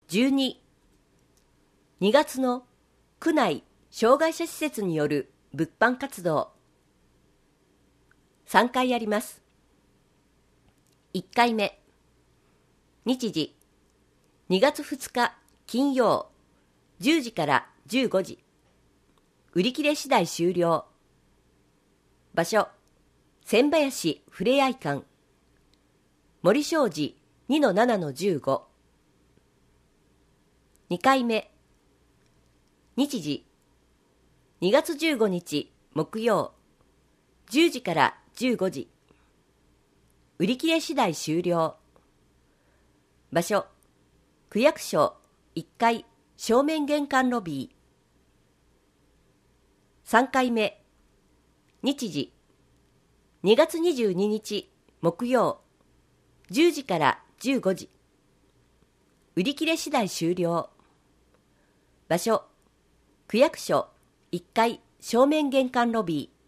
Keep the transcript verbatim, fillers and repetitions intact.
じゅうに、にがつの区内障害者施設による物販活動。さんかいあります。いっかいめ、日時、にがつふつか金曜、じゅうじからじゅうごじ。売り切れ次第終了。場所、千林ふれあい館。森小路 にのななのじゅうご。にかいめ、日時、にがつじゅうごにち木曜、じゅうじからじゅうごじ。売り切れ次第終了。場所、区役所いっかい正面玄関ロビー。さんかいめ、日時、にがつにじゅうににち木曜、じゅうじからじゅうごじ。売り切れ次第終了。場所、区役所いっかい正面玄関ロビー。